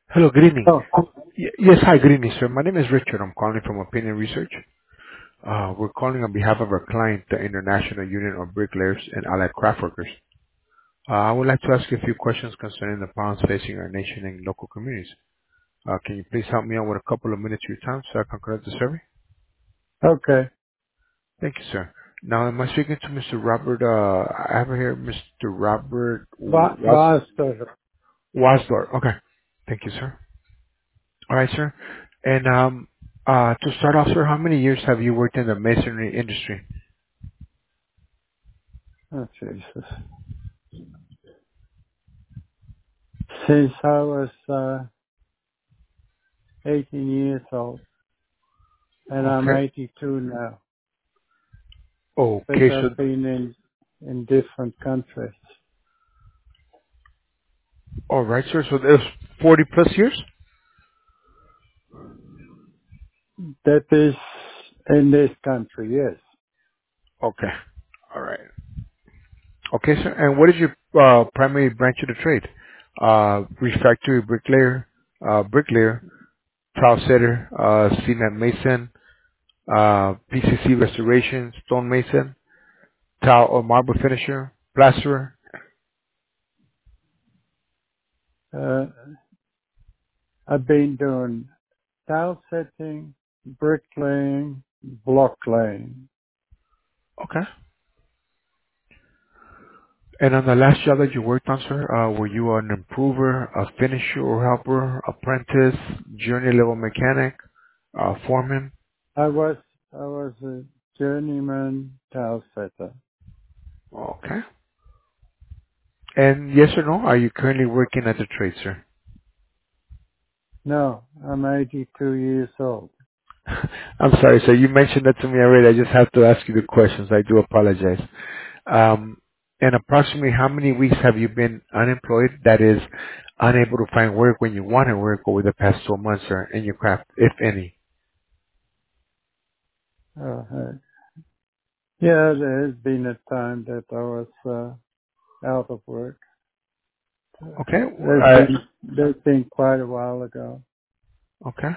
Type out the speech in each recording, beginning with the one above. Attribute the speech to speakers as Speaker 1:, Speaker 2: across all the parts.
Speaker 1: Hello, good evening.
Speaker 2: Oh,
Speaker 1: Yes, hi, good evening, sir. My name is Richard. I'm calling from Opinion Research. We're calling on behalf of our client, the International Union of Bricklayers and Allied Craft Workers. I would like to ask you a few questions concerning the problems facing our nation and local communities. Can you please help me out with a couple of minutes of your time so I can conduct the survey?
Speaker 2: okay.
Speaker 1: Thank you, sir. Now, am I speaking to Mr. Robert, I have here Mr. Robert
Speaker 2: Vaster.
Speaker 1: Wasdor. Okay. Thank you, sir. All right, sir. And to start off, sir, how many years have you worked in the masonry industry?
Speaker 2: Oh, Jesus. Since I was 18 years old, and I'm
Speaker 1: Okay.
Speaker 2: 82 now, but
Speaker 1: Okay, so
Speaker 2: I've been in different countries.
Speaker 1: all right, sir. So there's 40 plus years.
Speaker 2: That is in this country, yes.
Speaker 1: Okay. All right. Okay, sir. And what is your primary branch of the trade? Refractory bricklayer, tile setter, cement mason, PCC restoration, stone mason, tile or marble finisher, plasterer.
Speaker 2: Uh, I've been doing tile setting, bricklaying, block laying.
Speaker 1: Okay. And on the last job that you worked on, sir, were you an improver, a finisher or helper, apprentice, junior level mechanic, foreman?
Speaker 2: I was a journeyman tile setter.
Speaker 1: Okay. And yes or no, are you currently working at the trade, sir?
Speaker 2: No, I'm 82 years old.
Speaker 1: I'm sorry, sir. You mentioned that to me already. I just have to ask you the questions. I do apologize. Um, and approximately how many weeks have you been unemployed? That is, unable to find work when you want to work over the past 12 months, sir, in your craft, if any?
Speaker 2: Uh, Yeah, there has been a time that I was out of work.
Speaker 1: Okay.
Speaker 2: That's been quite a while ago.
Speaker 1: Okay.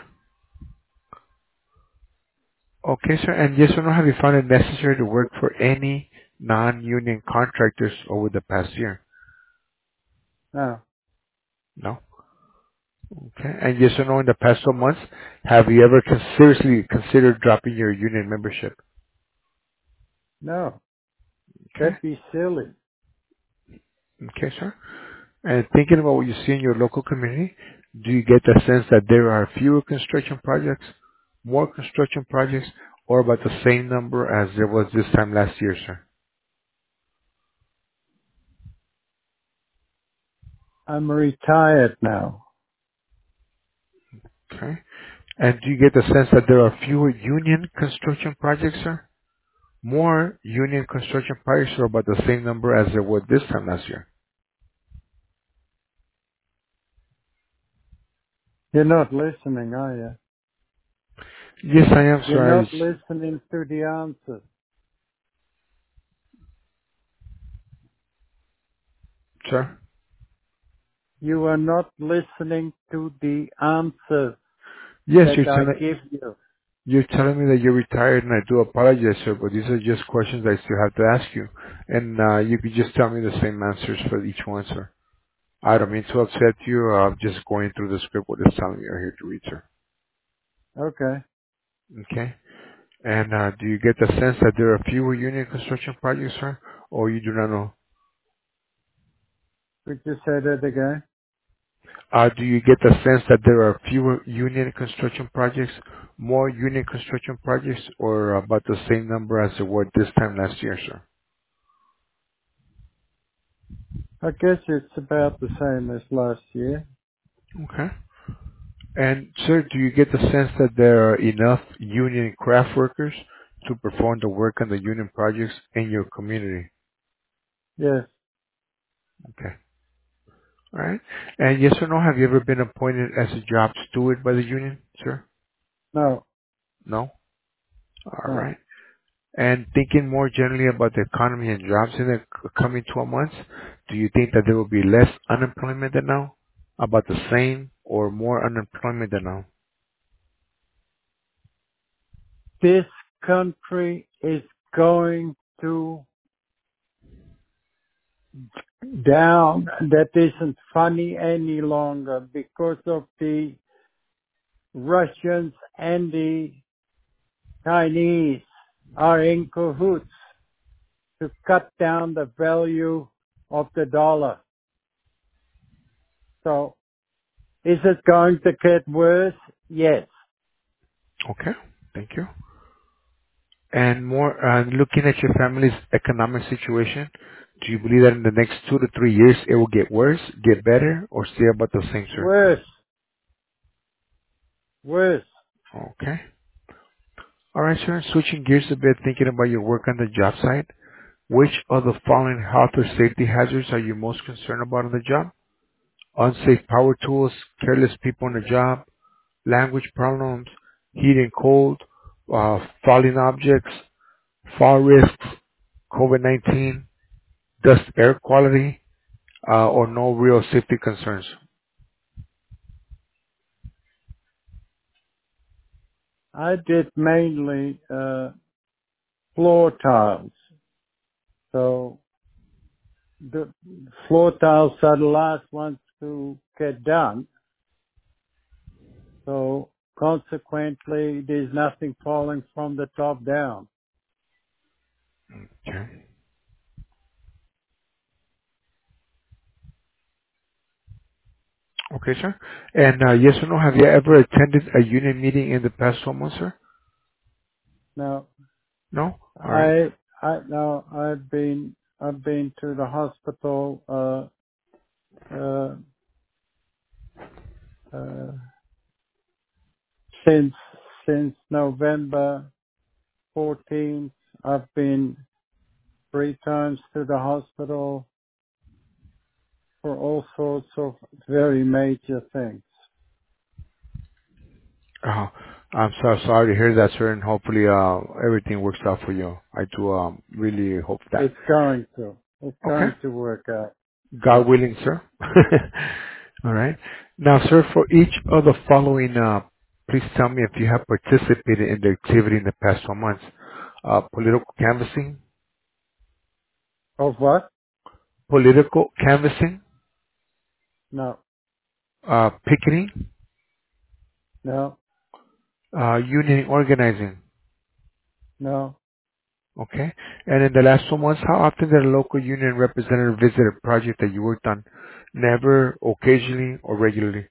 Speaker 1: Okay, sir. And yes or no, have you found it necessary to work for any non-union contractors over the past year?
Speaker 2: No,
Speaker 1: No. Okay. And yes or no, in the past 12 months, have you ever seriously considered dropping your union membership?
Speaker 2: no,
Speaker 1: Okay.
Speaker 2: that'd be silly.
Speaker 1: Okay, sir. And thinking about what you see in your local community, do you get the sense that there are fewer construction projects, more construction projects, or about the same number as there was this time last year, sir?
Speaker 2: I'm retired now.
Speaker 1: Okay. And do you get the sense that there are fewer union construction projects, sir? More union construction projects are about the same number as there were this time last year.
Speaker 2: You're not listening, are you?
Speaker 1: Yes, I am,
Speaker 2: You're
Speaker 1: sir.
Speaker 2: not listening to the answers.
Speaker 1: Sir?
Speaker 2: You are not listening to the answers
Speaker 1: Yes,
Speaker 2: that I give you.
Speaker 1: you're telling me that you're retired, and I do apologize, sir, but these are just questions I still have to ask you. And you could just tell me the same answers for each one, sir. I don't mean to upset you. I'm just going through the script what it's telling me you're here to read, sir.
Speaker 2: Okay.
Speaker 1: Okay? And do you get the sense that there are fewer union construction projects, sir? Or you do not know?
Speaker 2: Could you say that again?
Speaker 1: Do you get the sense that there are fewer union construction projects, more union construction projects, or about the same number as there were this time last year, sir?
Speaker 2: I guess it's about the same as last year.
Speaker 1: Okay. And sir, do you get the sense that there are enough union craft workers to perform the work on the union projects in your community?
Speaker 2: Yes.
Speaker 1: Okay. All right. And yes or no, have you ever been appointed as a job steward by the union, sir?
Speaker 2: No.
Speaker 1: No? All
Speaker 2: No.
Speaker 1: right. And thinking more generally about the economy and jobs in the coming 12 months, do you think that there will be less unemployment than now? About the same? or more unemployment than now?
Speaker 2: This country is going to down. That isn't funny any longer because of the Russians and the Chinese are in cahoots to cut down the value of the dollar. So is it going to get worse? Yes.
Speaker 1: Okay, thank you. And more, looking at your family's economic situation, do you believe that in the next 2 to 3 years it will get worse, get better, or stay about the same, sir?
Speaker 2: Worse. Worse.
Speaker 1: Okay. All right, sir. Switching gears a bit, thinking about your work on the job site. Which of the following health or safety hazards are you most concerned about on the job? Unsafe power tools, careless people on the job, language problems, heat and cold, falling objects, fall risks, COVID-19, dust air quality, or no real safety concerns.
Speaker 2: I did mainly floor tiles. So the floor tiles are the last ones to get done. So consequently, there's nothing falling from the top down.
Speaker 1: Okay. Okay, sir. And yes or no, have you ever attended a union meeting in the past 12 months, sir?
Speaker 2: Now,
Speaker 1: No? All right.
Speaker 2: no, I've been to the hospital, uh, uh, since, since November 14th. I've been 3 times to the hospital for all sorts of very major things.
Speaker 1: Uh, I'm so sorry to hear that, sir, and hopefully everything works out for you. I do really hope that.
Speaker 2: It's going to. It's
Speaker 1: Okay.
Speaker 2: going to work out.
Speaker 1: God willing, sir. All right. Now, sir, for each of the following, please tell me if you have participated in the activity in the past 12 months. Political canvassing,
Speaker 2: Of what?
Speaker 1: political canvassing,
Speaker 2: No,
Speaker 1: picketing,
Speaker 2: no,
Speaker 1: union organizing.
Speaker 2: no.
Speaker 1: Okay. And in the last 2 months, how often did a local union representative visit a project that you worked on? Never, occasionally, or regularly?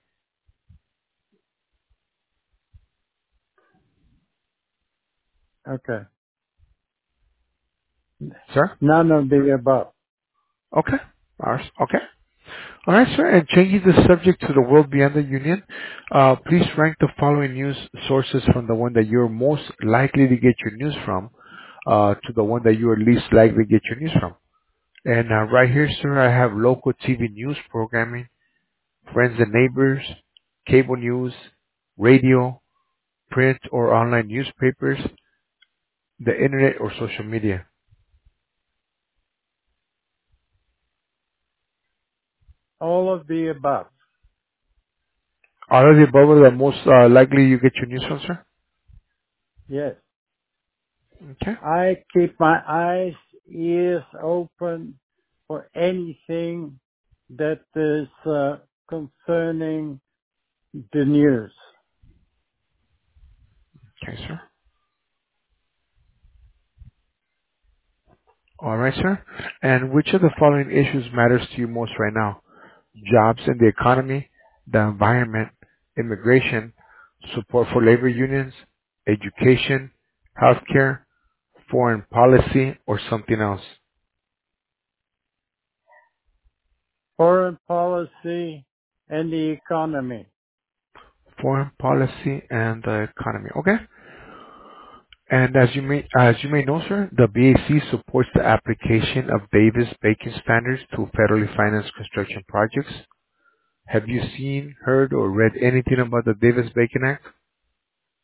Speaker 2: Okay.
Speaker 1: Sir?
Speaker 2: None of the above.
Speaker 1: Okay. Okay. All right, sir. And changing the subject to the world beyond the union, please rank the following news sources from the one that you're most likely to get your news from to the one that you are least likely to get your news from. And right here, sir, I have local TV news programming, friends and neighbors, cable news, radio, print or online newspapers, the internet or social media.
Speaker 2: All of the above.
Speaker 1: Are the above the most likely you get your news from, sir?
Speaker 2: Yes.
Speaker 1: Okay.
Speaker 2: I keep my eyes, ears open for anything that is concerning the news.
Speaker 1: Okay, sir. All right, sir. And which of the following issues matters to you most right now? Jobs and the economy, the environment, immigration, support for labor unions, education, healthcare, foreign policy, or something else?
Speaker 2: Foreign policy and the economy.
Speaker 1: Foreign policy and the economy. Okay. And as you may know, sir, the BAC supports the application of Davis-Bacon standards to federally financed construction projects. Have you seen, heard, or read anything about the Davis-Bacon Act?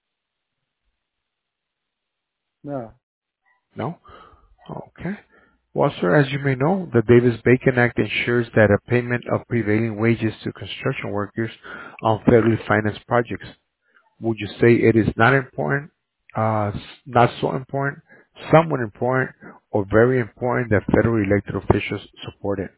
Speaker 2: No.
Speaker 1: No? Okay. Well, sir, as you may know, the Davis-Bacon Act ensures that a payment of prevailing wages to construction workers on federally financed projects. Would you say it is not important, not so important, somewhat important, or very important that federal elected officials support it?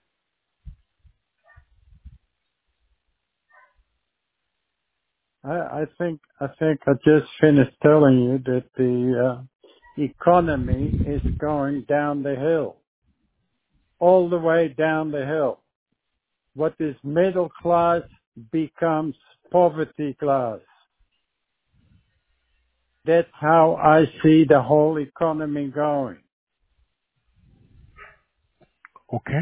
Speaker 2: I think I just finished telling you that the economy is going down the hill, all the way down the hill. What is middle class becomes poverty class. That's how I see the whole economy going.
Speaker 1: Okay.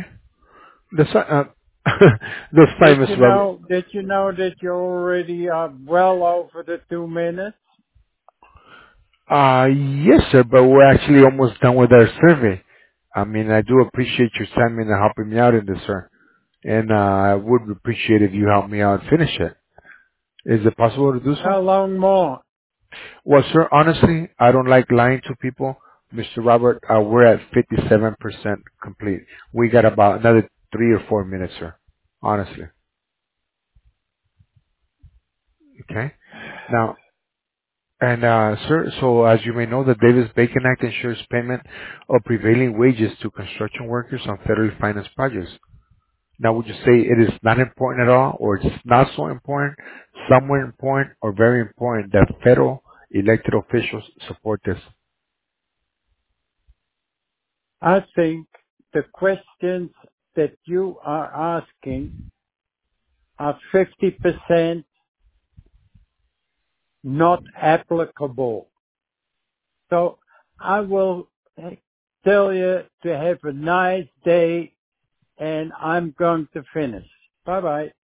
Speaker 1: That's fine, Mr. Robert.
Speaker 2: Did you know that you already are well over the 2 minutes?
Speaker 1: Yes, sir, but we're actually almost done with our survey. I mean, I do appreciate your time and helping me out in this, sir. And I would appreciate if you help me out and finish it. Is it possible to do so?
Speaker 2: How long more?
Speaker 1: Well, sir, honestly, I don't like lying to people. Mr. Robert, we're at 57% complete. We got about another 3 or 4 minutes, sir. Honestly. Okay? Now, sir, so as you may know, the Davis-Bacon Act ensures payment of prevailing wages to construction workers on federally financed projects. Now, would you say it is not important at all, or it's not so important, somewhat important, or very important that federal elected officials support this?
Speaker 2: I think the questions that you are asking are 50% not applicable. So I will tell you to have a nice day, and I'm going to finish. Bye bye.